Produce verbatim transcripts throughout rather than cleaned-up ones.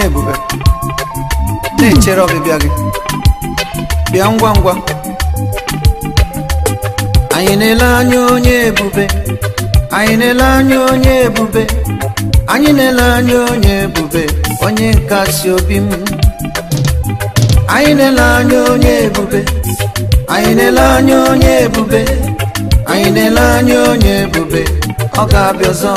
ebube na-echere ọbịbịa gị. Bịa ngwa ngwa, anyị na-ele anya onye ebube, anyị na-ele anya onye ebube, anyị na-ele anya onye ebube, onye nkasi obi m. Anyị na-ele anya onye ebube, anyị na-ele anya onye ebube, anyị na-ele anya onye ebube, ọ ga-abịa ọzọ.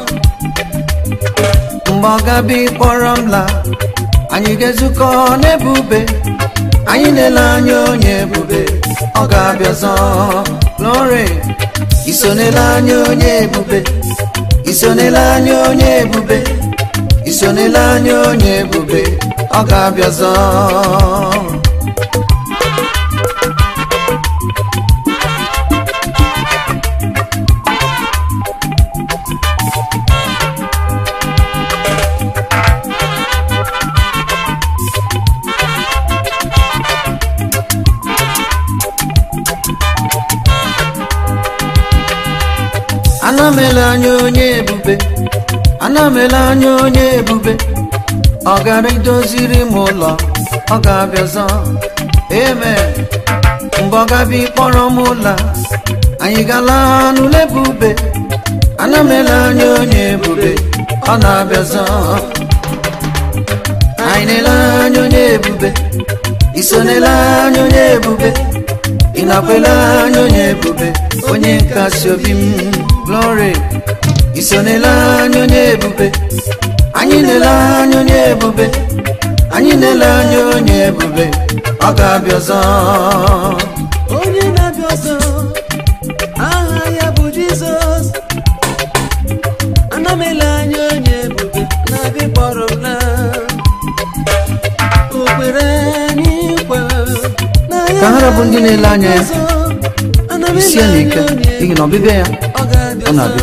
Mgbe ọ ga-abịa ịkpọrọ m laa, anyị ga-ezukọ n'ebube. Anyị na-ele anya onye ebube, ọ ga-abịa ọzọ. Glory, iso na-ele anya onye ebube, iso na-ele anya onye ebube, iso na-ele anya onye ebube, ọ ga-abịa ọzọ. Ana m ele anya onye ebube, ana m ele anya onye ebube, ọ gara idoziri m ụlọ, ọ ga-abịa ọzọ. Amen. Mgbe ọ ga-abịa ịkpọrọ m ụlọ, anyị gala n'ụlọ ebube. Ana m ele anya onye ebube, ọ na-abịa ọzọ. Anyị na-ele anya onye ebube, iso na-ele anya onye ebube, ị na-akwele anya onye ebube, onye nkasi obi m. Glory, iso na-ele anya onye ebube, anyị na-ele anya onye ebube, anyị na-ele anya onye ebube, ọ ga-abịa ọzọ. Onye na-abịa ọzọ, aha ya bụ Jizọs. Ana m ele anya onye ebube, na-abịa ịkpọrọ m laa. O kwere anyị nkwa na ya Ka ha bụ ndị na-ele anya ya, isi ya n'ike, n'ihi na ọbịbịa ya ọ na-abịa.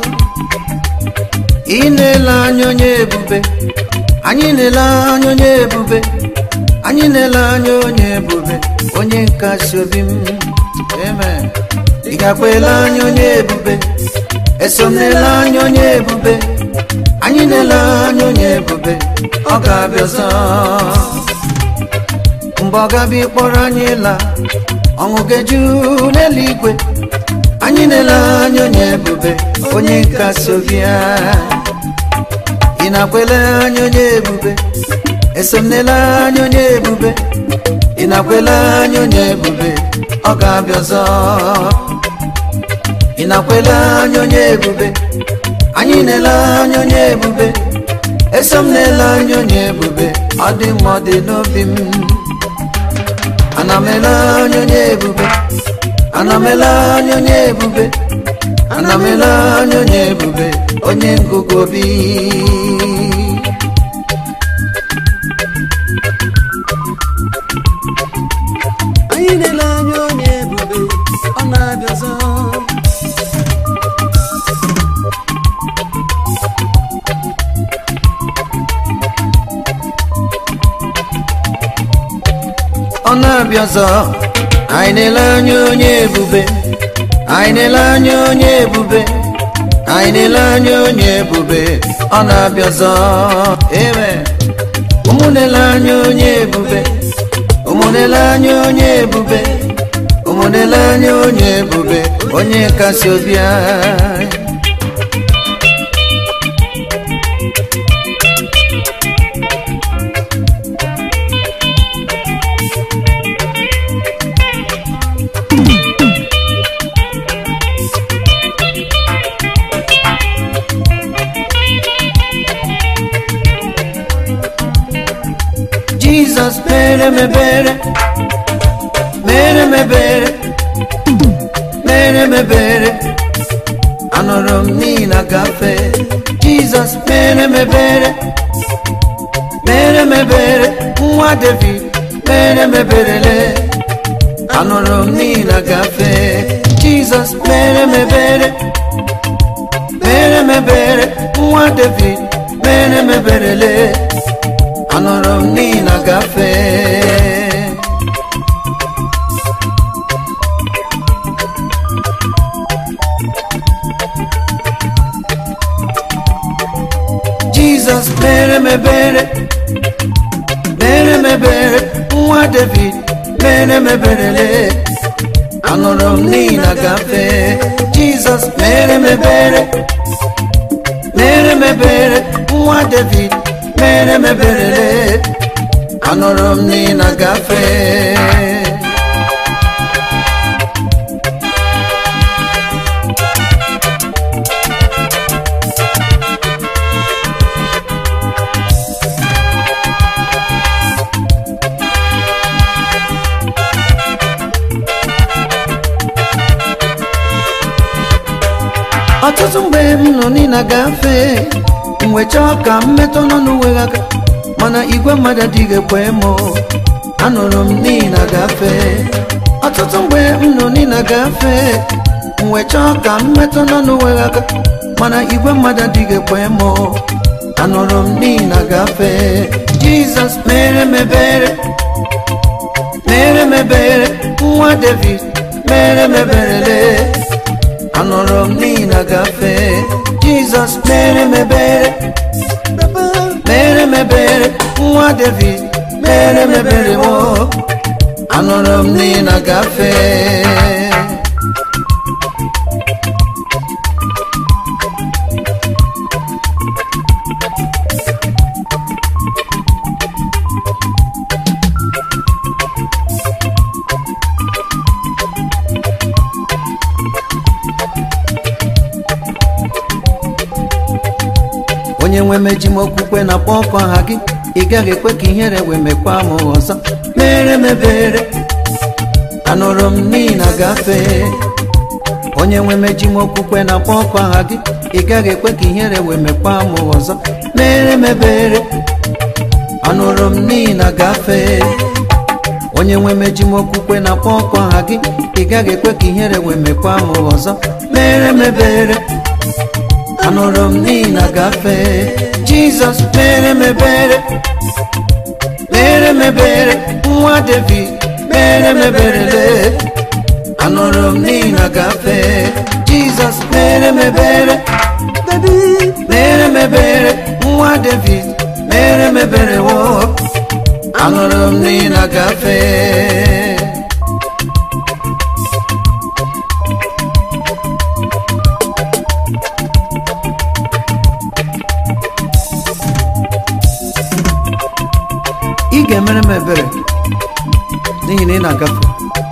Ị na-ele anya onye ebube, anyị na-ele anya onye ebube, anyị na-ele anya onye ebube, onye nkasi obi m. Amen. Ị ga-akwa ele anya onye ebube, eso m na-ele anya onye ebube, anyị na-ele anya onye ebube, ọ ga-abịa ọzọ. Mgbe ọ ga-abịa ịkpọrọ anyị laa, ọṅụ ga-eju n'eluigwe. Anyị na-ele anya onye ebube, onye nkasi obi ya. Ị na-akwele anya onye ebube, eso m na-ele anya onye ebube, ị na-akwele anya onye ebube, ọ ga-abịa ọzọ. Ị na-akwele anya onye ebube, anyị na-ele anya onye ebube, eso m na-ele anya onye ebube, ọ dị mma, ọ dị n'obi m. Ana m ele anya onye ebube, ana m ele anya onye ebube, ana m ele anya onye ebube, onye ngụgụ obi. anyị na-ele anya onye ebube, ọ na-abịa ọzọ. Ọ na-abịa ọzọ. Anyị na-ele anya onye ebube, anyị na-ele anya onye ebube, anyị na-ele anya onye ebube, ọ na-abịa ọzọ. Amen. Ụmụ na-ele anya onye ebube, ụmụ na-ele anya onye ebube, ụmụ na-ele anya onye ebube, onye nkasi obi anyị. Jesus mere m ebere, mere m ebere, mere m ebere, anụrụ m n'ihi na gafe. Jesus mere m ebere, mere m ebere, nwa David mere m eberele, anụrụ m n'ihi na gafe. Jesus mere m ebere, mere m ebere, nwa David mere m eberele, anụrụ m n'ihi na gafe. Jesus mere m ebere, mere m ebere, nwa David, mere m ebere. Anụrụ m n'ihi na gafe Jizọs, mere m ebere, mere m ebere, nwa David, mere m ebere. Anụrụ m n'ihi na gafe. Ọtụtụ mgbe m nọ n'ịna gafe, mgbe chọọ ka m metụ n'ọnụ wee aka, mana igwe mmadụ adịghị ekwe m. Anụrụ m n'ịna gafe. Ọtụtụ mgbe m nọ n'ịna gafe, mgbe chọọ ka m metụ n'ọnụ wee aka, mana igwe mmadụ adịghị ekwe m. Anụrụ m n'ịna gafe. Jizọs, mere m ebere, mere m ebere, nwa David, mere m ebere. Anụrụ m n'ihi na gafe Jizọs, mere m ebere, mere m ebere, nwa David, mere m ebere. o Anụrụ m n'ihi na gafe. Onye nwe meji m okwukwe na akpọ ọkụ aha gị, ị gaghị ekwe ka ihere wee mekwa m ọzọ. Mere m ebere, anụrụ m n'ihi na gafe. Onye nwe meji m okwukwe na akpọ ọkụ aha gị, ị gaghị ekwe ka ihere wee mekwa m ọzọ. Mere m ebere, anụrụ m n'ihi na gafe. Onye nwe meji m okwukwe na akpọ ọkụ aha gị, ị gaghị ekwe ka ihere wee mekwa m ọzọ. Mere m ebere, anụrụ m n'ihi na gafe. Jizọs, mere m ebere, mere m ebere, nwa David, mere m ebere. Anụrụ m n'ihi na gafe. Jizọs, mere m ebere, mere m ebere, nwa David, mere m ebere. Anụrụ m n'ihi na gafe. Ị ga-emere m ebere n'ihi na ị na-agafe.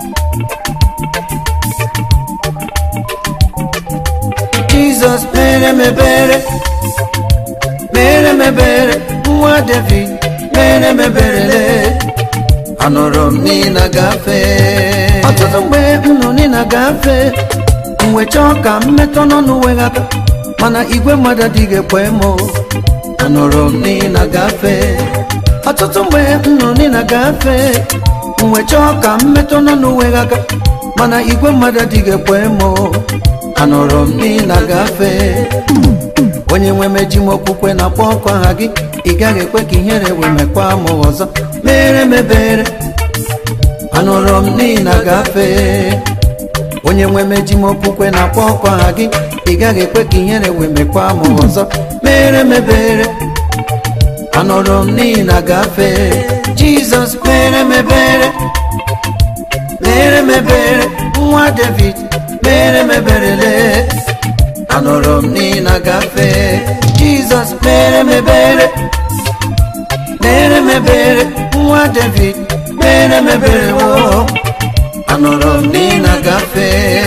Jizọs, mere m ebere, mere m ebere, nwa David, mere m ebere. Anụrụ m n'ihi na gafe. Ọtụtụ mgbe m nọ n'ịna gafe, mgbe chọọ ka m metụ n'ọnụ wee aka, mana igwe mmadụ adịghị ekwe m. Anụrụ m n'ihi na gafe. Ọtụtụ mgbe m nọ n'ịna gafe, mgbe chọọ ka m metụ n'ọnụ wee aka, mana igwe mmadụ adịghị ekwe m. Anụrụ m n'ihi na gafe. Onye nwe meji m okwukwe na akpọ ọkụ aha gị, ị gaghị ekwe ka ihere wee mekwa m ọzọ. Mere m ebere, anụrụ m n'ihi na gafe. Onye nwe meji m okwukwe na akpọ ọkụ aha gị, ị gaghị ekwe ka ihere wee mekwa m ọzọ. Mere m ebere, anụrụ m n'ihi na gafe. Jizọs, mere m ebere, mere m ebere, nwa David, mere m ebere. Anụrụ m n'ihi na gafe. Jizọs, mere m ebere, mere m ebere, nwa David, mere m ebere. Anụrụ m n'ihi na gafe.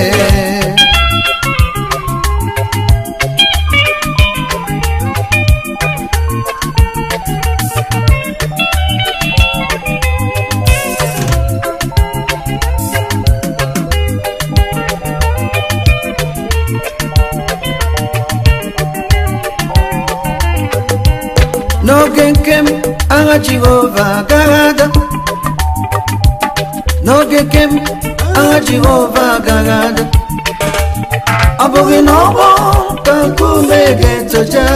N'oge nke m, agha Jehova agaghị ada. N'oge nke m, agha Jehova agaghị ada. Ọ bụghị na ọgbọ ka nkume ga-etoja.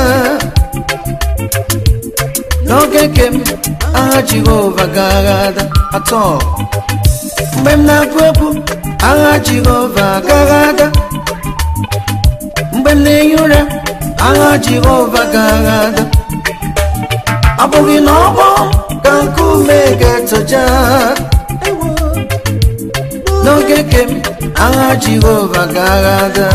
N'oge nke m, agha Jehova agaghị ada atọ. Mgbe m na-agụ egwu, agha Jehova agaghị ada. Mgbe m na-ehi ụra, agha Jehova agaghị ada. abụghị n'ọgbọ ka nkume ga-etoja n'oge kem agha Jehova gara aga.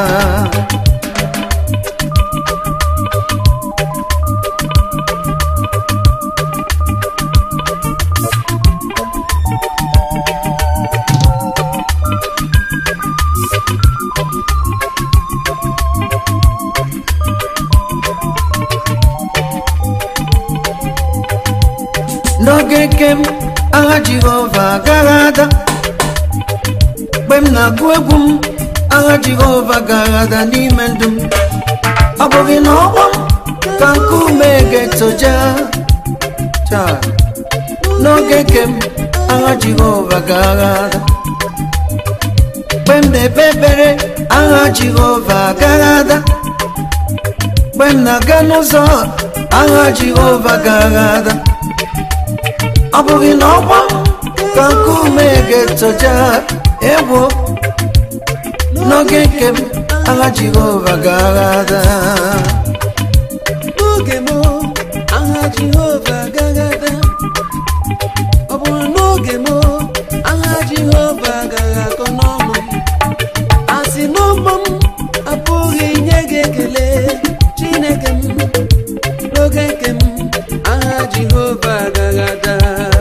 N'oge kem agha Jehova gara aga. Mgbe m na-agụ egwu m, agha Jehova gara aga n'ime ndụ m. Ọ bụghị n'ọgbọ m ka nkume ga-etoja. N'oge kem agha Jehova gara aga. Mgbe m na-ekpe ekpere, agha Jehova gara aga. Mgbe m na-aga n'ụzọ, agha Jehova gara aga. Ọ bụghị n'ọgbọ ka nkume ga-etoja egwu. N'oge kem agha Jehova gara aga. N'oge m agha Jehova gara aga. Ọ bụrụ n'oge m agha Jehova gara akọ n'ọnụ m. Asị n'ọgbọ m apụghị inye gị ekele Chineke m. N'oge kem agha Jehova gara aga.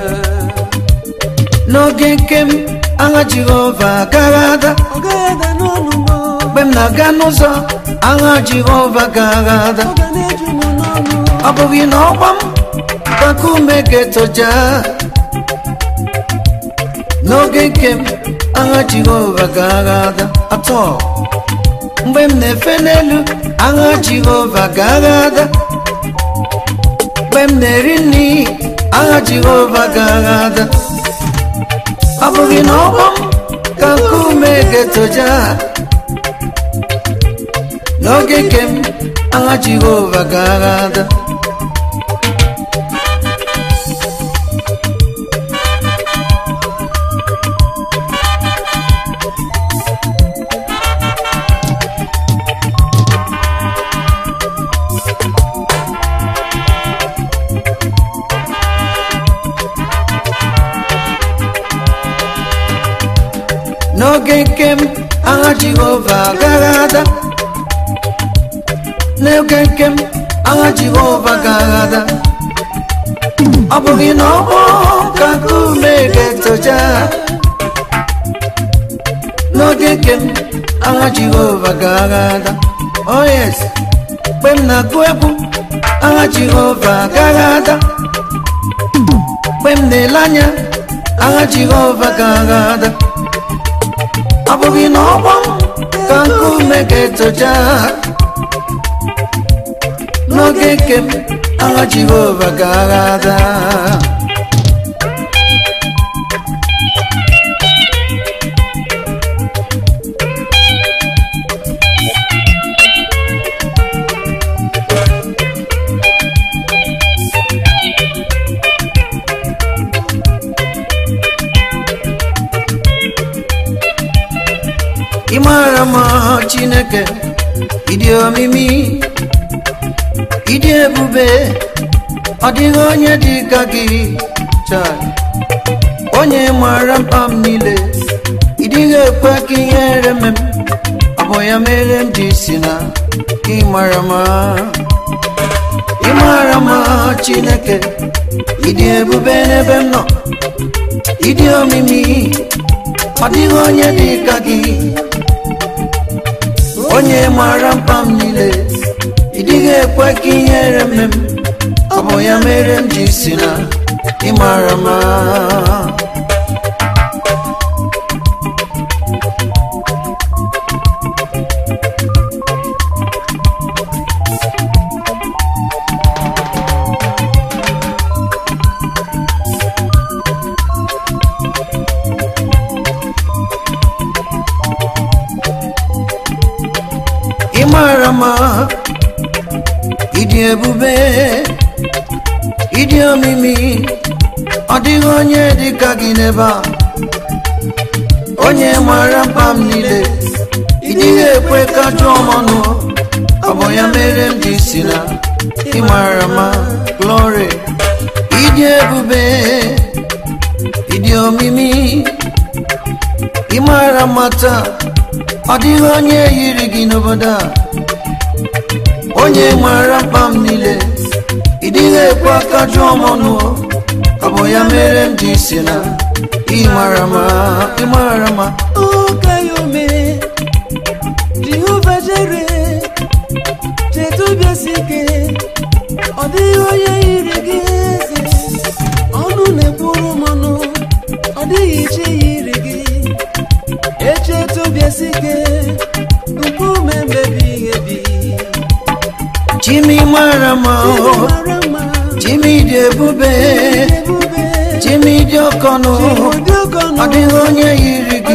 N'oge kem agha Jehova gara aga. Ọ gara aga n'ọnụ m. Mgbe m na-aga n'ụzọ, agha Jehova gara aga. Ọ ga na-eju m n'ọnụ. Ọ bụghị n'ọgbọ m ka nkume ga-etoja. N'oge kem agha Jehova gara aga. Atọ mgbe m na-efe n'elu, agha Jehova gara aga. Mgbe m na-eri nri, agha Jehova gara aga. Ọ bụghị n'ọgbọ m ka nkume ga-etoja. N'oge kem agha Jehova gara aga. N'oge kem agha Jehova gara aga. N'oge kem agha Jehova gara aga. Ọ bụghị n'ọgbọ ka nkume ga-etoja. N'oge kem agha Jehova gara aga. Oh yes, mgbe m na-agụ egwu, agha Jehova gara aga. Mgbe m na-ele anya, agha Jehova gara aga. Ọ bụghị n'ọgbọ ka nkume ga-etoja. N'oge kem agha Jehova gara aga. Ị mara mma Chineke, ịdị omimi, ịdị ebube, ọ dịghị onye dị ka gị. Onye mara mkpa m niile, ị dịghị ekwe ka ihere m. Ọ bụ ya mere m ji si na ị mara mma. Ị mara mma Chineke, ịdị ebube n'ebe m nọ, ịdị omimi, ọ dịghị onye dị ka gị. Onye mara mkpa m niile, ị dịghị ekwe ka ihere m. Ọ bụ ya mere m ji si na ị mara mma. Ị mara mma, ịdị ebube, ịdị omimi, ọ dịghị onye dị ka gị n'ebe a. Onye mara mkpa m niile, ị dịghị ekwe ka jụọ m ọnụ. Ọ bụ ya mere m ji si na Imarama, glory. Idi ebube, idi omimi. Imaramata, ọdịghị onye yiri gị n'obodo a. Onye mara mkpa m niile, ịdịghị ekwe aka jụọ m ọnụ. Ọ bụ ya mere m ji si na Imarama, Imarama. Okayome, Jehova Jere, Chetubesike, ọdịghị onye yiri gị eze. Ọnụ na-ekwuru m ọnụ, ọdịghị iche yiri gị. Echetubesike, nkume mmebi ebi. Jimmy Marama, Jimmy dị ebube, Jimmy dị ọkọnụ, ọdịghị onye yiri gị.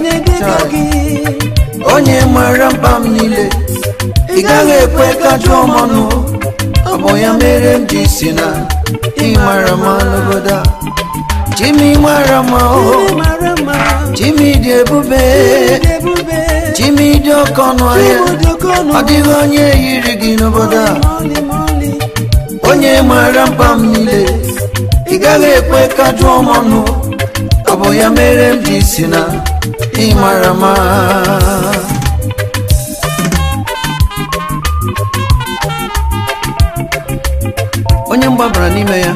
Onye mara mkpa m niile, ị gaghị ekwe ka jụọ m ọnụ. Ọ bụ ya mere m ji si na Imarama n'obodo a. Jimmy Marama, Jimmy dị ebube, Jimmy dị ọkọnụ ahịa, ọdịghị onye yiri gị n'obodo a. Onye mara mkpa m niile, ị gaghị ekwe ka jụọ m ọnụ. Ọ bụ ya mere m ji si na Imarama. Onye mgbabara n'ime ya,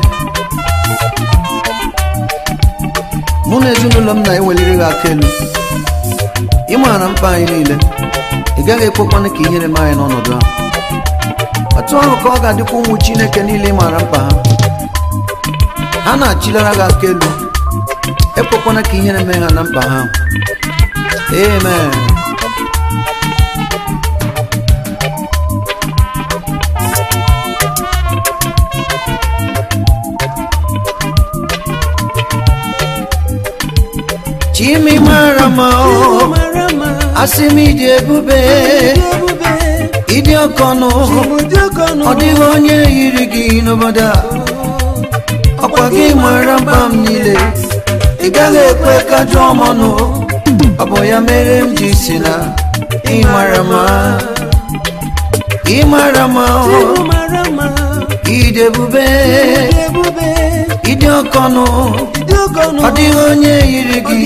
mụ na ezinụlọ m na-eweliri gị aka elu. Ị maara mkpa anyị niile, ị gaghị ekwekwana ka ihere mee anyị n'ọnọdụ ahụ. Otu ahụ ka ọ ga-adịkwa ụmụ Chineke niile ị maara mkpa ha. Ha na-achịlara gị aka elu, ekwekwana ka ihere mee ha na mkpa ha. Amen. Jimmy Marama, asị m ịdị ebube, ịdị ọkọnụ, ọ dịghị onye yiri gị n'obodo a. Ọkwa gị mara mkpa m niile, ị gaghị ekwe ka jụọ m ọnụ. Ọ bụ ya mere m ji si na Imarama, Imarama, ịdị ebube, ịdị ọkọnụ, ọ dịghị onye yiri gị.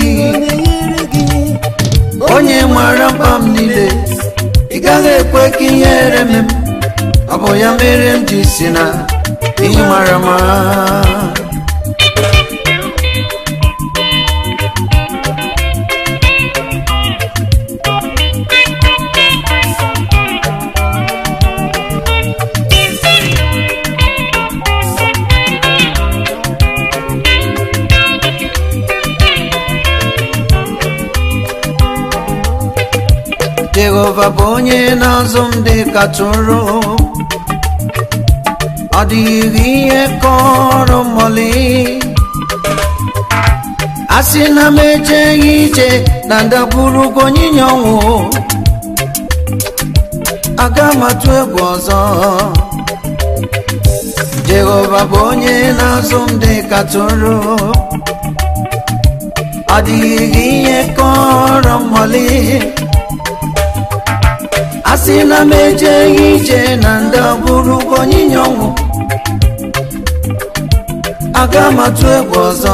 Onye mara mkpa m niile, ị gaghị ekwe ka ihere mee m. Ọ bụ ya mere m ji si na Imarama. Jehova bụ onye na-azụ m dị ka atụrụ. Ọ dịghị ihe kọrọ m ọlị. Asị na m ejeghị ije na ndagwurugwu onyinye ọnwụ, aga m atụ egwu ọzọ. Jehova bụ onye na-azụ m dị ka atụrụ. Ọ dịghị ihe kọrọ m ọlị. Asị na m ejeghị ije na ndagwurugwu onyinye ọnwụ, aga m atụ egwu ọzọ.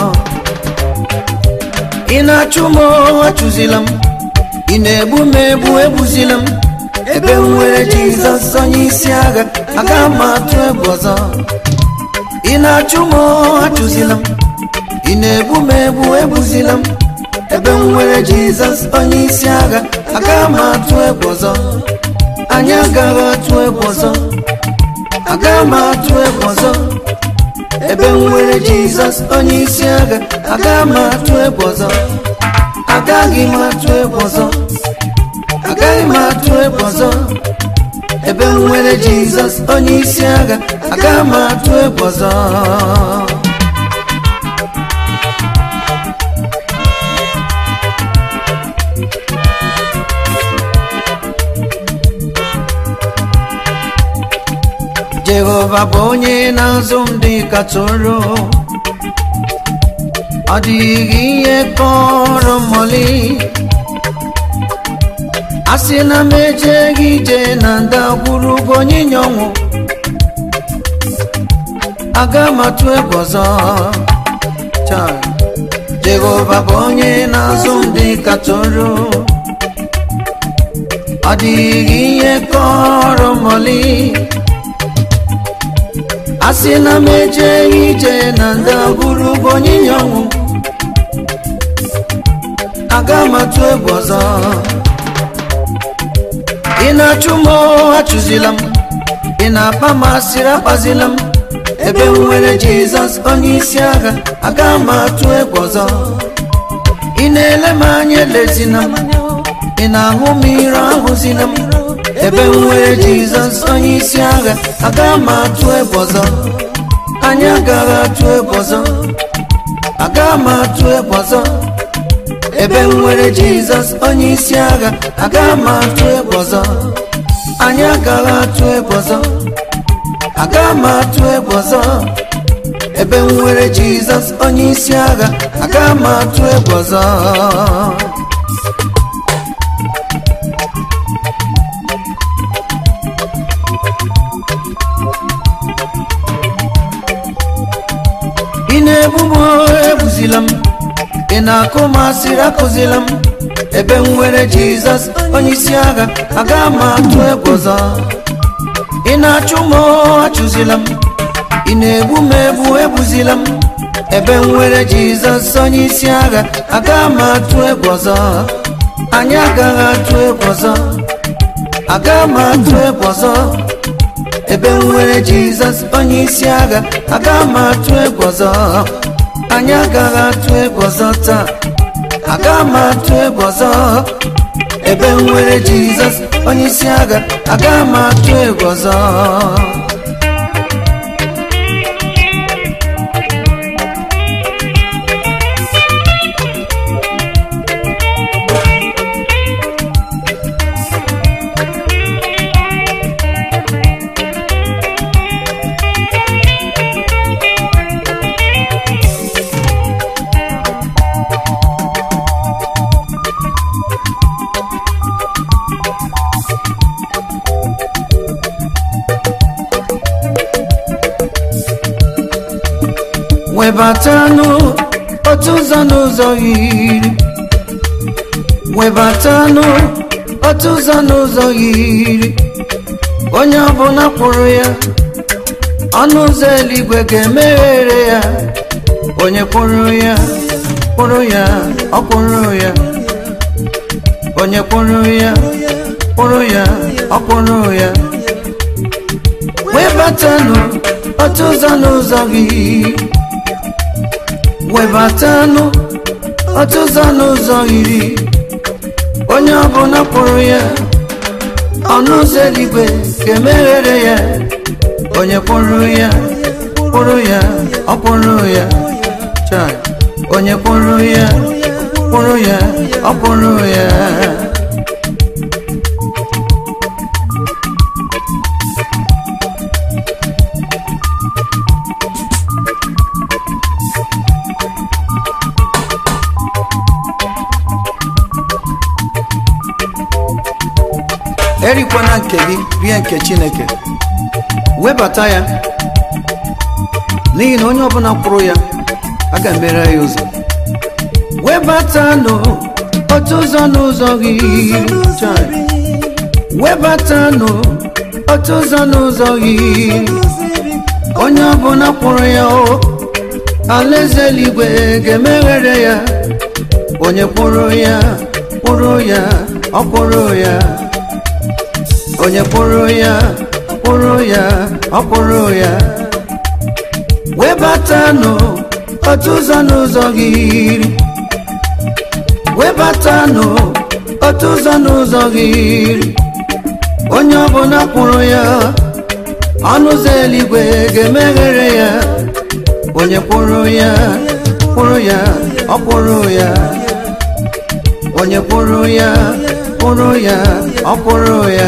Ị na-achụ m, achụzila m. Ị na-egbu m egbu, egbuzila m. Ebe m nwere Jizọs onye isi agha, aga m atụ egwu ọzọ. Ị na-achụ m, achụzila m. Ị na-egbu m egbu, egbuzila m. Ebe m nwere Jizọs onye isi agha, aga m atụ egwu ọzọ. Anyị agaghị atụ egwu ọzọ, aga m atụ egwu ọzọ. Ebe m nwere Jizọs onye isi agha, aga m atụ egwu ọzọ. Agaghị m atụ egwu ọzọ, agaghị m atụ egwu ọzọ. Ebe m nwere Jizọs onye isi agha, aga m atụ egwu ọzọ. Jehova bụ onye na-azụ m dị ka atụrụ. Ọ dịghị ihe kọrọ m ọlị. Asị na m ejeghị ije na ndagwurugwu onyinye ọnwụ, aga m atụ egwu ọzọ. Chai, Jehova bụ onye na-azụ ndị katọrọ, ọ dịghị ihe kọrọ mọlị. Asị na m eje ije na ndagwurugwu onyinye ọnwụ, aga m atụ egwu ọzọ. Ị na-achụ m achụzila m, ị na-akpa m asịrị akpazila m. Ebe m nwere Jizọs onye isi agha, aga m atụ egwu ọzọ. Ị na-ele m anya elezina m, ị na-ahụ m ire ahụzina m. Ebe m nwere Jizọs onye isi agha, aga m atụ egwu ọzọ. Anyị agaghị atụ egwu ọzọ, aga m atụ egwu ọzọ. Ebe m nwere Jizọs onye isi agha, aga m atụ egwu ọzọ. Anyị agaghị atụ egwu ọzọ, aga m atụ egwu ọzọ. Ebe m nwere Jizọs onye isi agha, aga m atụ egwu ọzọ. Ị na-egbu m egbuzila m, ị na-akụ m asịrị akụzila m. Ebe m nwere Jizọs onye isi agha, aga m atụ egwu ọzọ. Ị na-achụ m achụzila m, ị na-egbu m egbu egbuzila m. Ebe m nwere Jizọs onye isi agha, aga m atụ egwu ọzọ. Anyị agaghị atụ egwu ọzọ, aga m atụ egwu ọzọ. Ebe m nwere Jizọs onye isi agha, aga m atụ egwu ọzọ. Anyị agaghị atụ egwu ọzọ taa, aga m atụ egwu ọzọ. Ebe m nwere Jizọs onye isi agha, aga m atụ egwu ọzọ. Webatanụ otu ụzọ n'ụzọ iri, webatanụ otu ụzọ n'ụzọ iri. Onye ọbụla kwụrụ ya, ọnụ ụzọ eluigwe ga-emeghere ya. Onye kwụrụ ya, kwụrụ ya, ọ kwụrụ ya. Onye kwụrụ ya, kwụrụ ya, ọ kwụrụ ya. Webatanụ otu ụzọ n'ụzọ iri, webatanụ otu ụzọ n'ụzọ iri. Onye ọbụla kwụrụ ya, ọnụ ụzọ eluigwe ga-emeghere ya. Onye kwụrụ ya, kwụrụ ya, ọ kwụrụ ya. Chai, onye kwụrụ ya, kwụrụ ya, ọ kwụrụ ya. Erikwana nke gị rie nke Chineke, webata ya, n'ihi na onye ọbụla kwụrụ ya, a ga-emere ya ụzọ. Webatanụ otu ụzọ n'ụzọ gị, webatanụ otu ụzọ n'ụzọ gị. Onye ọbụla kwụrụ ya, alaeze eluigwe ga-emeghere ya. Onye kwụrụ ya, kwụrụ ya, ọ kwụrụ ya. Onye kwụrụ ya, kwụrụ ya, ọ kwụrụ ya. Webatanụ otu ụzọ n'ụzọ gị, webatanụ otu ụzọ n'ụzọ gị. Onye ọbụla kwụrụ ya, ọnụ ụzọ eluigwe ga-emeghere ya. Onye kwụrụ ya, kwụrụ ya, ọ kwụrụ ya. Onye kwụrụ ya, kwụrụ ya, ọ kwụrụ ya.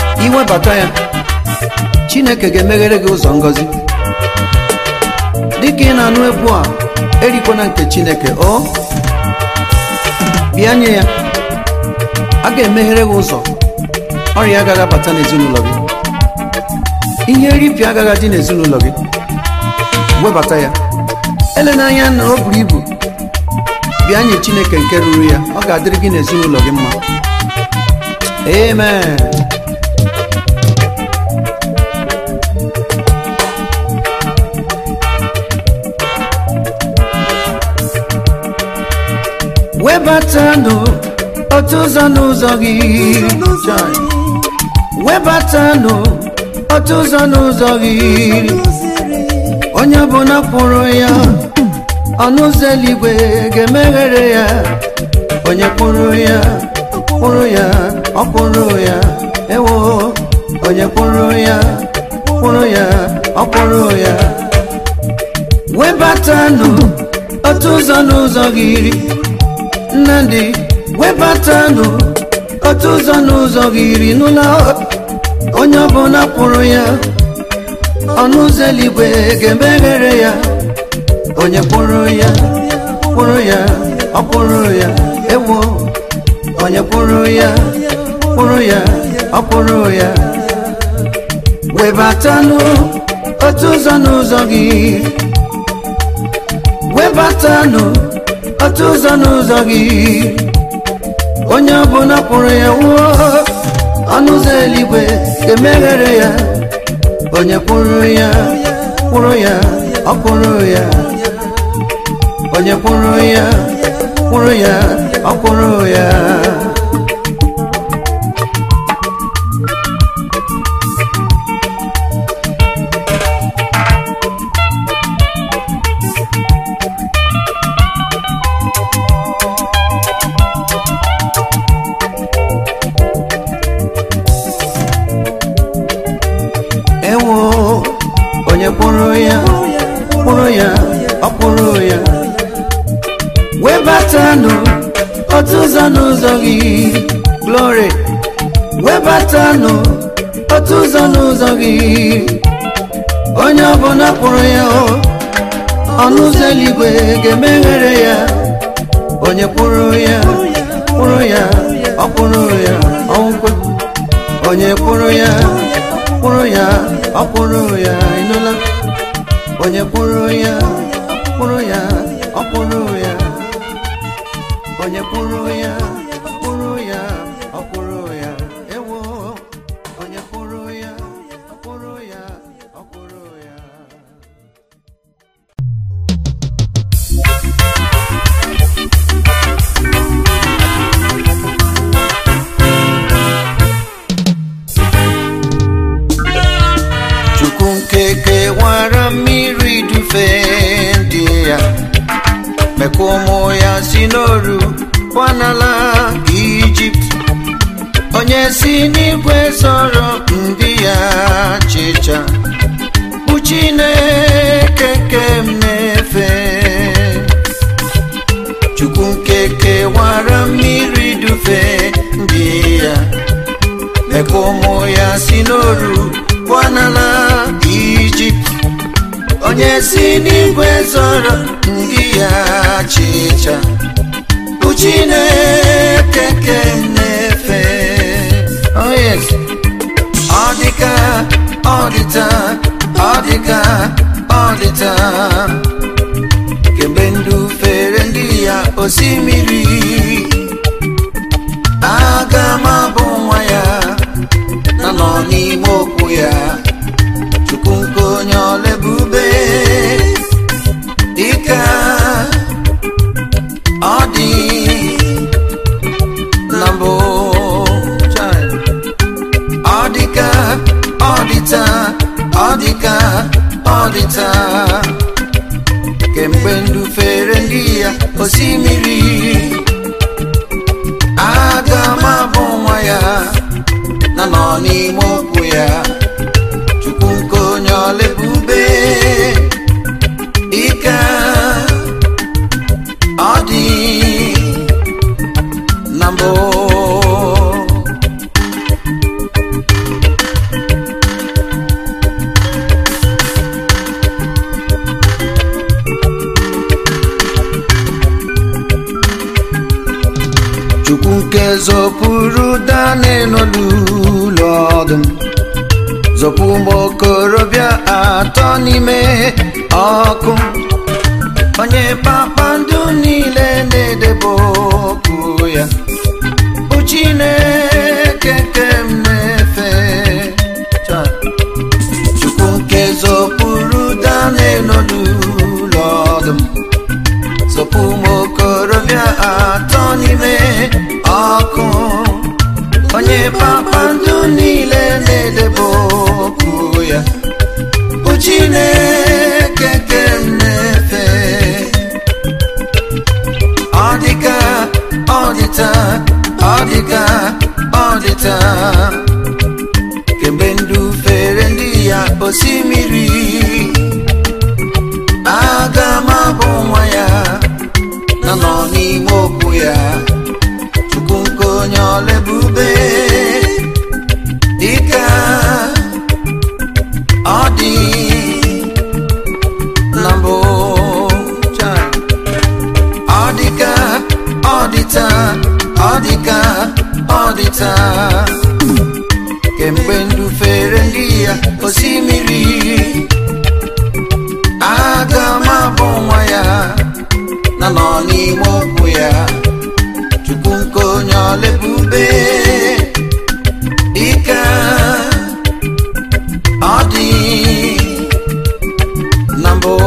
Iwebata ya, Chineke ga-emeghere gị ụzọ ngọzi. dịka ị na-anụ egwu a, erikwana nke Chineke. O bịa nye ya, a ga-emeghere gị ụzọ. Ọrịa agaghị abata n'ezinụlọ gị, ihe nripịa agaghị adị n'ezinụlọ gị. Webata ya, ele n'anya na o buru ibu. Bịa nye Chineke nke ruru ya, ọ ga-adịrị gị n'ezinụlọ gị mma. Amen. Webatanụ otu ụzọ n'ụzọ gị, webatanụ otu ụzọ n'ụzọ gị. Onye ọbụla kwụrụ ya, ọnụ ụzọ eluigwe ga-emeghere ya. Onye kwụrụ ya, kwụrụ ya, ọ kwụrụ ya, ewo. Onye kwụrụ ya, kwụrụ ya, ọ kwụrụ ya. Webatanụ otu ụzọ n'ụzọ gị. Nnamdi, webatanụ otu ụzọ n'ụzọ gị iri n'ụlọ. Onye ọbụla kwụrụ ya, ọnụ ụzọ eluigwe ga-emeghere ya. Onye kwụrụ ya, kwụrụ ya, ọ kwụrụ ya, ewo. Onye kwụrụ ya, kwụrụ ya, ọ kwụrụ ya. Webatanụ otu ụzọ n'ụzọ gị. Webatanụ otu ụzọ n'ụzọ gị. Onye ọbụla kwụrụ ya, wuo, ọnụ ụzọ eluigwe ga-emeghere ya. Onye kwụrụ ya, kwụrụ ya, ọ kwụrụ ya. Onye kwụrụ ya, kwụrụ ya, ọ kwụrụ ya. Onye kwụrụ ya, kwụrụ ya, ọ kwụrụ ya. Webatanụ otu ụzọ n'ụzọ gị. Glory. Webatanụ otu ụzọ n'ụzọ gị. Onye ọbụla kwụrụ ya, ọnụ ụzọ eluigwe ga-emeghere ya. Onye kwụrụ ya, kwụrụ ya, ọ kwụrụ ya, ọnwụkwe. Onye kwụrụ ya, kwụrụ ya, ọ kwụrụ ya, ịnụla. Onye kwụrụ ya, kwụrụ ya, ọ kwụrụ ya. Onye kwụrụ ya, kwụrụ ya, ọ kwụrụ ya, ewo. Onye kwụrụ ya, kwụrụ ya, ọ kwụrụ ya. Chukwu nke kewara mmiri dufe ndị ya, mekwa ụmụ ya si n'oru pụọ n'ala Ijipt. Onye si n'igwe zọrọ ndị ya chịcha, bụ Chineke nke m na-efe. Chukwu nke kewara mmiri dufe ndị ya, mekwa ụmụ ya si n'oru pụọ n'ala Ijipt. Onye si n'igwe zọrọ ndị ya chịcha, bụ Chineke nke m na-efe. Oh yes. Ọ dịka, ọ dịta, ọ dịka, ọ dịta, kemgbe ndụ fere ndị ya osimiri. Aga m abụ nwa ya, na nọ n'ime okwu ya. Chukwu nke onye ọla ebube, dịka ọ dị na mbụ. Ọ dịka, ọ dịta, ọ dịka, ọ dịta, kemgbe ndụ fere ndị ya osimiri. Aga m abụ nwa ya, na nọ n'ime okwu ya. Chukwu nke onye ọla ebube, dịka ọ dị na mbụ. Chukwu nke zọpụrụ Daniel n'olulu ọdụm, zọpụ ụmụ okorobịa atọ n'ime ọkụ, onye kpakpando niile na-edebe okwu ya, bụ Chineke nke m na-efe. Chukwu nke zọpụrụ Daniel n'olulu ọdụm, zọpụ ụmụ okorobịa atọ n'ime ọkụ, onye kpakpando niile na-edebe okwu ya, bụ Chineke nke m na-efe. Ọ dịka, ọ dịta, ọ dịka, ọ dịta, kemgbe ndụ fere ndị ya osimiri, aga m abụ nwa ya na nọ n'ime okwu ya. Chukwu nke onye ọla ebube, dịka ọ dị na mbụ, ọ dịka, ọ dịta, ọ dịka, ọ dịta, kemgbe ndụ fere ndị ya osimiri, aga m abụ nwa ya na nọ n'ime okwu ya. Chukwu nke onye ọla ebube, dịka ọ dị na mbụ.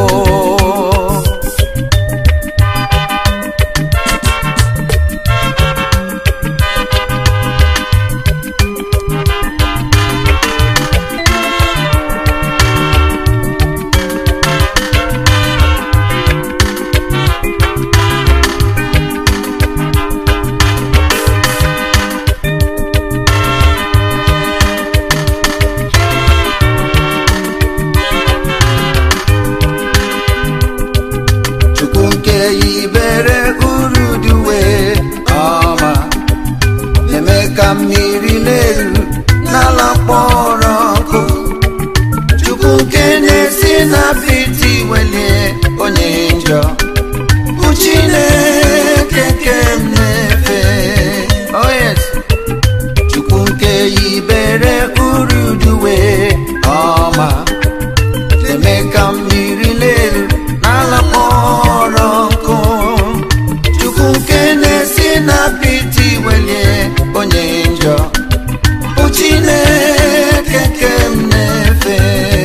Mmiri na-eru n'ala kpọrọ nkụ, Chukwu nke na-esi na apịtị welie onye njọ, bụ Chineke nke m na-efe. Oh yes. Chukwu nke yibere uruduwe ọma, na-eme ka mmiri na-eru n'ala kpọrọ nkụ, Chukwu nke na-esi na apịtị welie onye njọ, bụ Chineke nke m na-efe.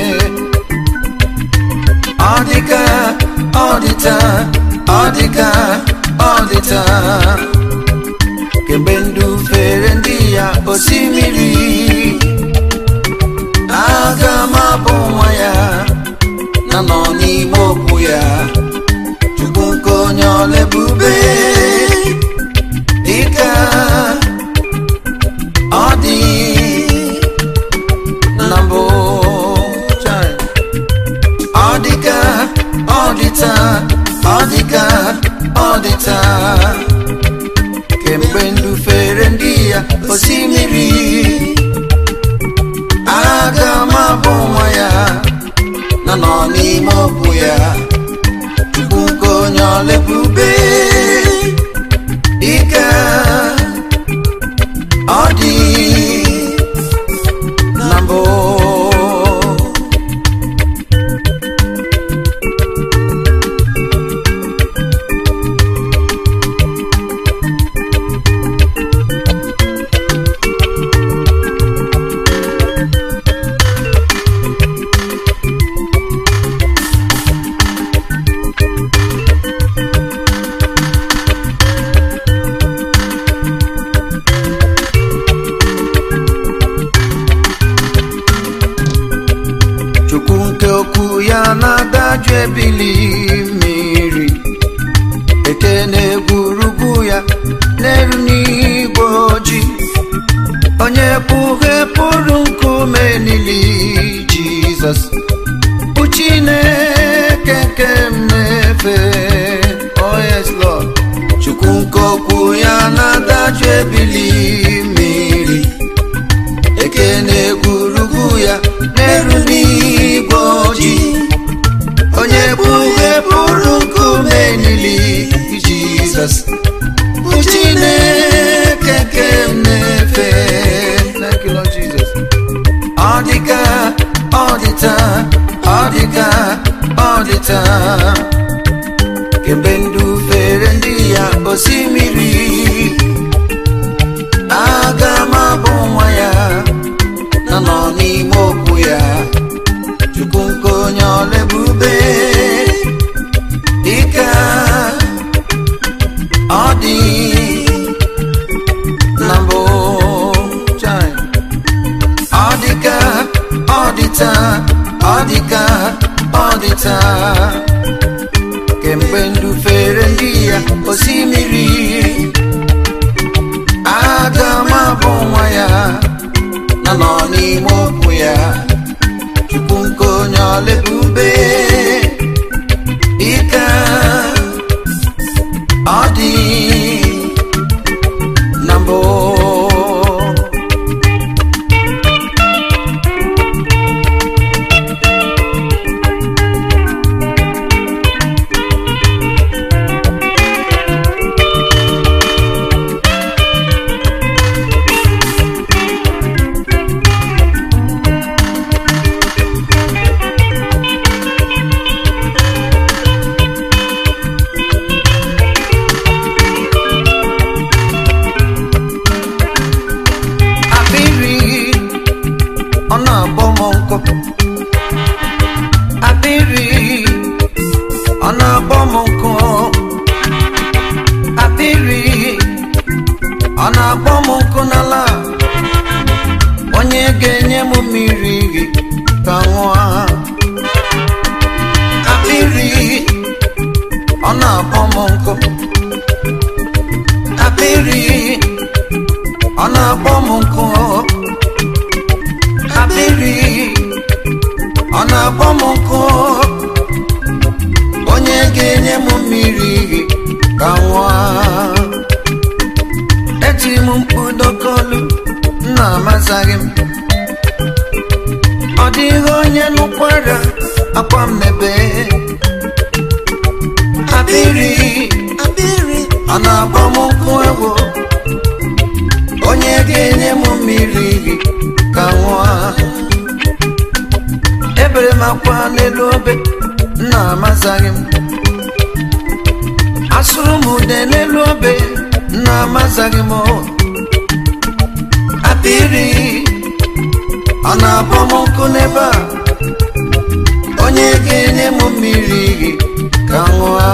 Ọ dịka, ọ dịta, ọ dịka, ọ dịta, kemgbe ndụ fere ndị ya osimiri, aga m abụ nwa ya na nọ n'ime okwu ya. Chukwu nke onye ọla ebube, dịka ọ dị na mbụ, ọ dịka, ọ dịta, ọ dịka, ọ dịta, kemgbe ndụ fere ndị ya osimiri, aga m abụ nwa ya na nọ n'ime okwu ya. Chukwu nke onye ọla ebube, dịka ọ dị na mbụ. Na-adajụ ebili mmiri, eke na-egwurugwu ya n'elu n'igwe ojii, onye kpughepụrụ nkume niile, Jizọs bụ Chineke nke m na-efe. Oh yes Lord. Chukwu nke okwu ya na-adajụ ebili mmiri, eke na-egwurugwu ya n'elu n'igwe ojii, onye kpughepụrụ nkume niile, Jizọs bụ Chineke ọdịta kemgbe ndụ fere ndị ya osimiri aga m abụ nwa ya na nọ n'ime okwu ya Chukwu nke onye ọla ebube dịka ọ dị na mbụ ọ dịka ọ dịta ọ dịka ọ dịta kemgbe ndụ fere ndị ya osimiri aga m abụ nwa ya na nọ n'ime okwu ya Chukwu nke onye ọla ebube dịka ọ dị na mbụ Abiri ona bomonko Abiri ona bomonko nala onye ga-enye m mmiri ka nwa Abiri ona bomonko Abiri ona bomonko Abiri ona bomonko onye ga-enye m mmiri ka nwa eti m mkpụdokolu nna amazaghị m ọ dịghị onye nụkwara akwa m n'ebe Abiri Abiri ọ na-agba m nkụ egwu onye ga-enye m mmiri ka nwa ebere m akwa n'elu obe nna amazaghị m asụrụ m ude n'elu obe nna amazaghị m Abiri ọ na-abọ m nkụ n'ebe a onye ga-enye m mmiri ka nwa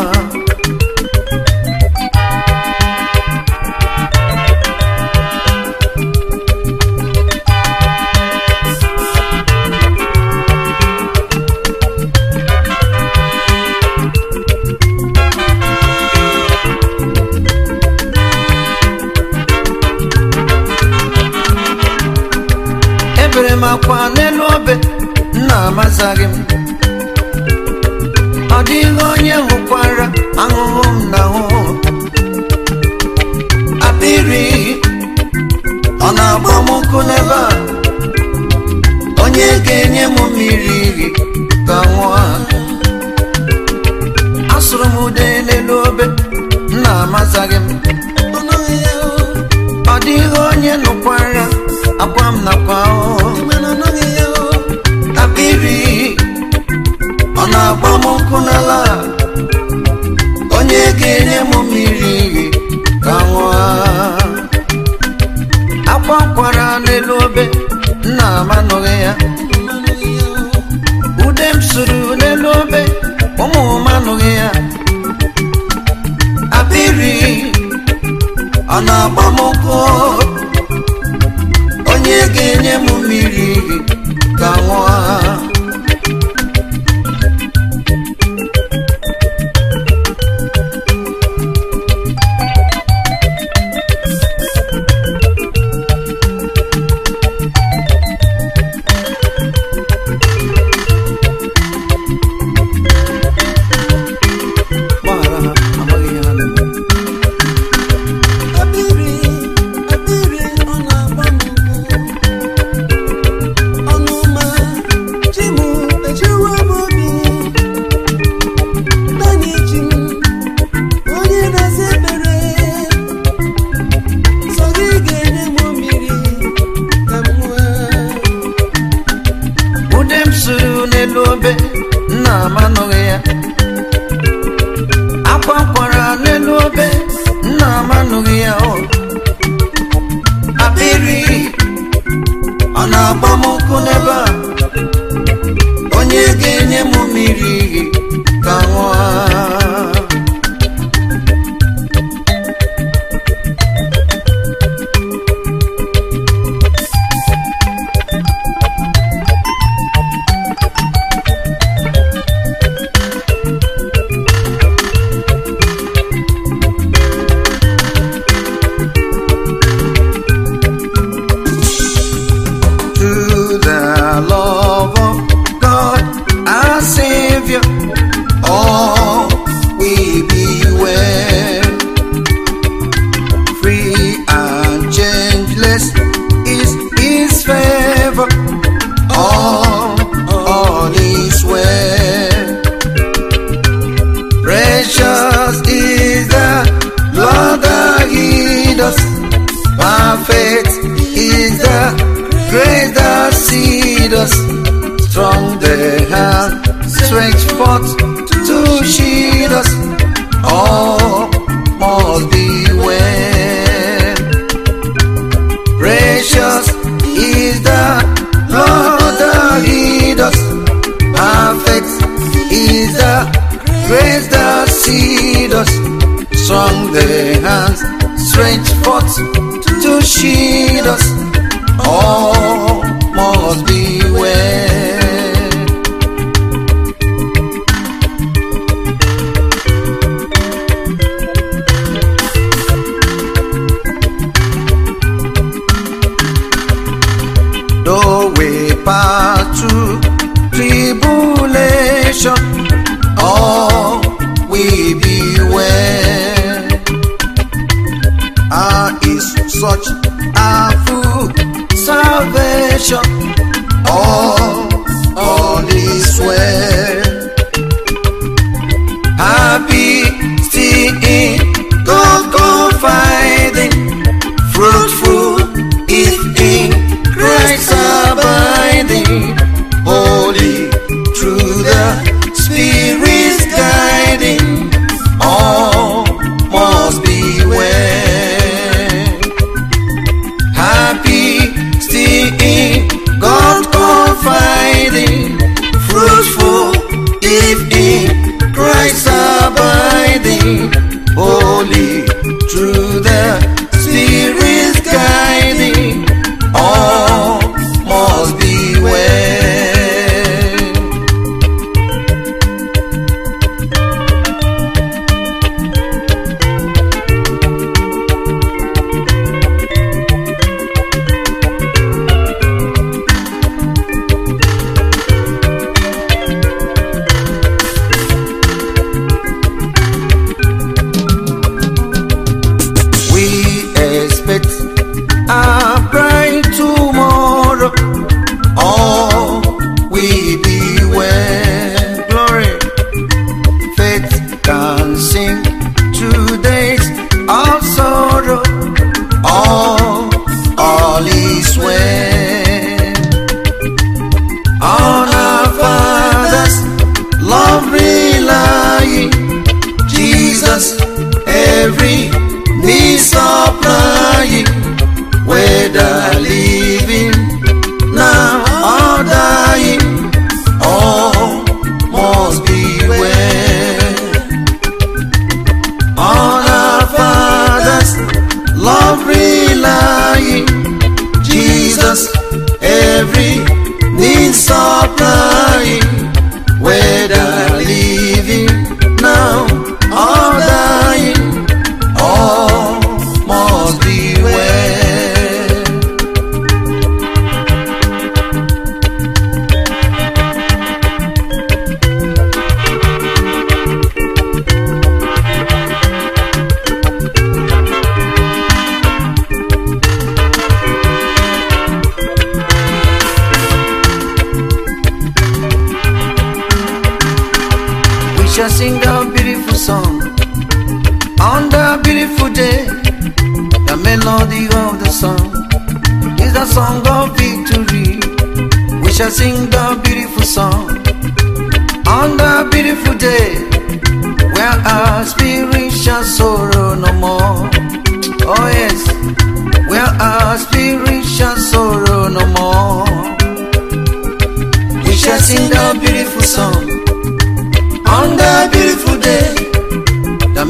ebere m akwa n'elu obe nna amazaghị m ọ dịghị onye hụkwara ahụhụ m n'ahụ Abiri ọ na-agba m nkụ n'ebe a onye ga-enye m mmiri ka nwa asụrụ m ude n'elu obe nna amazaghị m ọ dịghị onye nụkwara akwa m nakwa Abiri ọ na-agba m nkụ n'ala onye ga-enye m mmiri ka nwa akwa kwara n'elu obe nna amanụghị ya ude m sụrụ n'elu obe ụmụ m anụghị ya Abiri ọ na-agba m nkụ onye ga-enye m mmiri ka nwa Abiri anụghị ya o. Akpịrị ọ na-agba m nkụ n'ebe a, onye ga-enye m mmiri ka nwa. Perfect is the grace that seed us. Strong the hand stretched forth to shield us. All must be well. Precious is the Lord that lead us. Perfect is the grace that seed us. Strong the hands stretched forth to shield us. All must be well. Though we pass through tribulation, all will be well. Ah, is such a full salvation. All, all is well. Happy, still in God confiding. Fruitful is in Christ abiding. Holy through the Spirit's guiding. All must be well. Happy, still in God confiding. Fruitful, if in Christ abiding. Holy, through the Spirit's guiding. All must be well. A bright tomorrow, all will be well. Glory, faith can sing through days of sorrow. All, all is well. On our Father's love relying, Jesus every need supplying. Whether living now or dying, all must be well. On our Father's love relying, Jesus every need supplying. Whether living now or dying, all must be well. Shall sing the beautiful song on the beautiful day. The melody of the song is the song of victory. We shall sing the beautiful song on the beautiful day, where our spirit shall sorrow no more.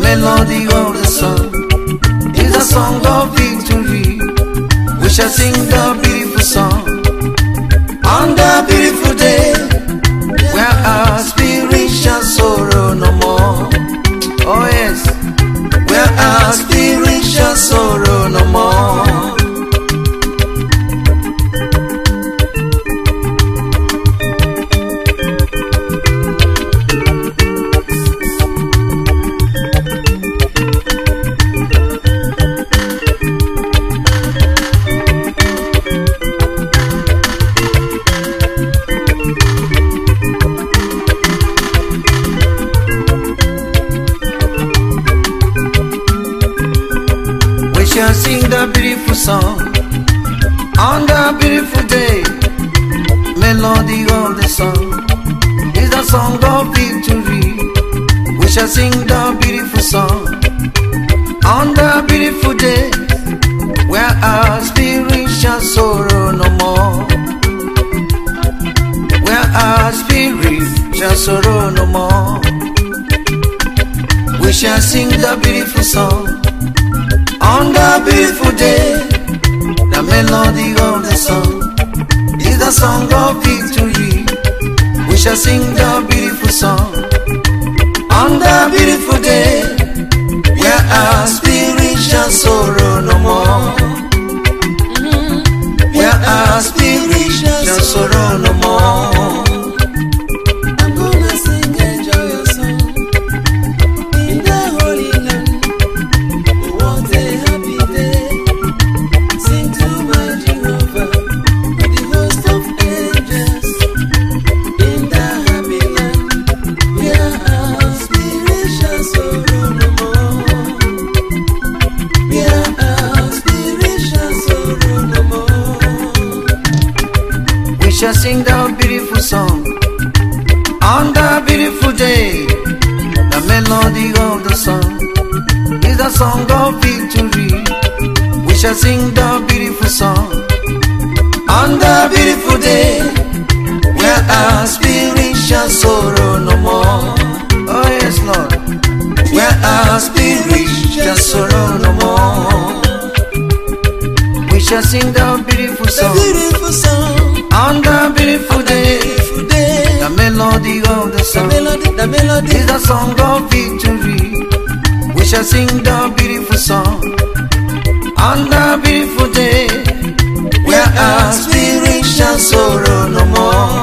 melody of the song is a song of victory. We shall sing the beautiful song on the beautiful day, where our spirit shall sorrow no more. Oh yes, where our spirit shall sorrow no more. Sing the beautiful song on the beautiful day. Melody of the song is the song of victory. We shall sing the beautiful song on the beautiful day, where our spirit shall sorrow no more. Where our spirit shall sorrow no more. We shall sing the beautiful song on the beautiful day. The melody of the song is the song of victory. We shall sing the beautiful song on the beautiful day, where our spirit shall sorrow no more. Where our spirit shall sorrow no more. I'm gonna sing a joyous song in the Holy Land. What a happy day. Sing to my Jehovah with the host of angels in the happy land, where our spirit shall sorrow no more. Where our spirit shall sorrow no more. We shall sing the beautiful song on the beautiful day. The melody of the song is the song of victory. We shall sing the beautiful song on the beautiful day, where our spirit shall sorrow no more. Oh yes, Lord, where our spirit shall sorrow no more. We shall sing the beautiful The song beautiful song on the beautiful day. beautiful day. The melody of the The song melody, the melody. is the song of victory. We shall sing the beautiful song on the beautiful day, where our spirit shall sorrow no more.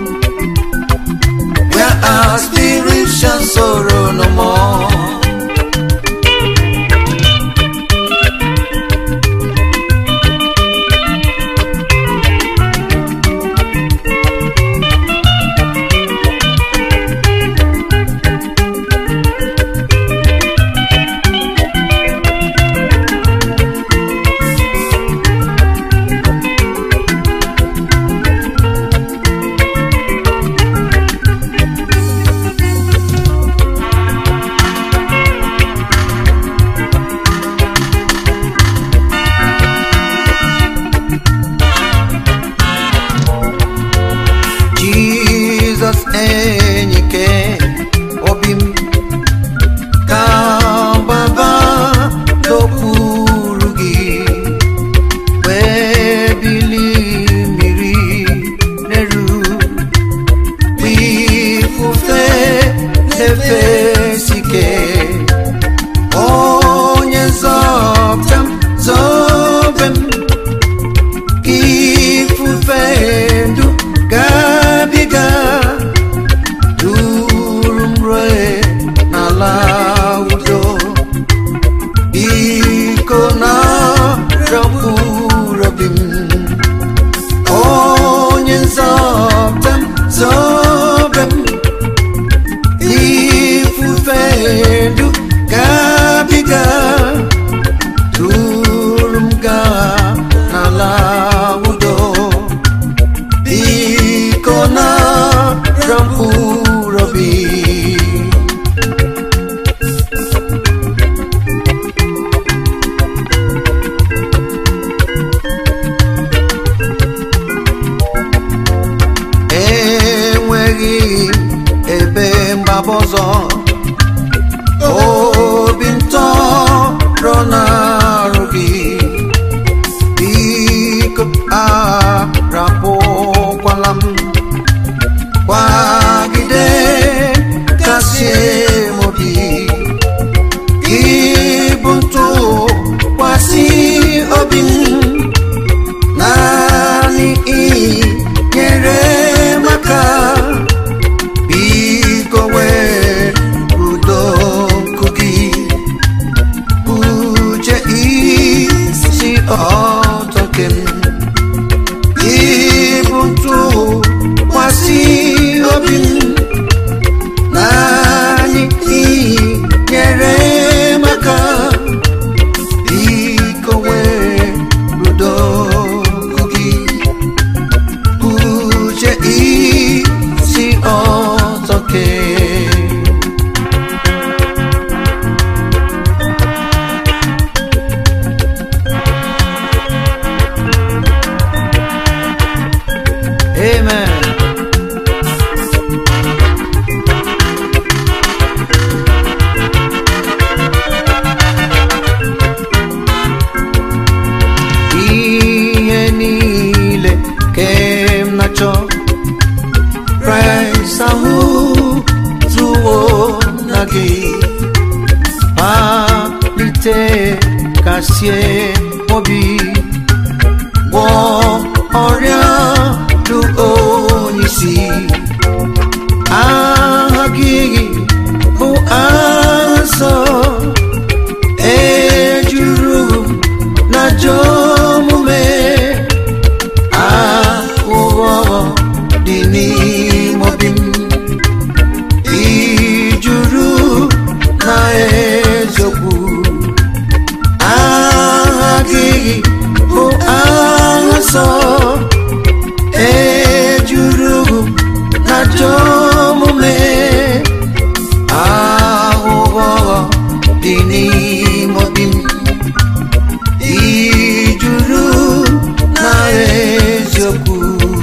Where our spirit shall sorrow no more. Ibu ntụkwasị obi m naanị inyere maka biko wee udo nkụ gị uche isi ọtọ nke m. Ibu ntụkwasị obi m naanị inyere maka biko wee udo nkụ gị uche isi ọtọ nke Amen. Ihe niile ke m na-achọ Kraịst ahụ zuo na gị palite kasie obi gwọọ ọrịa dụ onye isi. Aha gị bụ aha nsọ ejuru na ajọ omume aghụghọ dị n'ime obi m. Ijuru na eziokwu aha gị bụ aha nsọ ejuru na ajọ omume aghụghọ dị n'ime obi m. Ijuru na eziokwu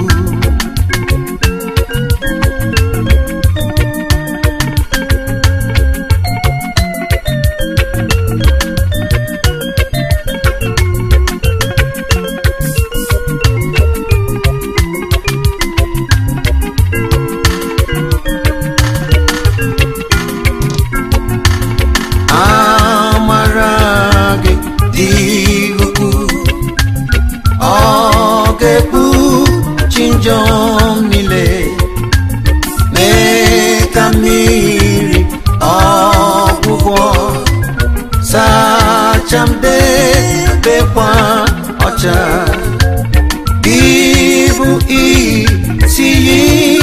amara gị dị ukwuu ọ ga-ekpuchi njọ m niile mee ka mmiri ọgwụgwọ sacha m debekwa ọcha. Gị bụ isi iyi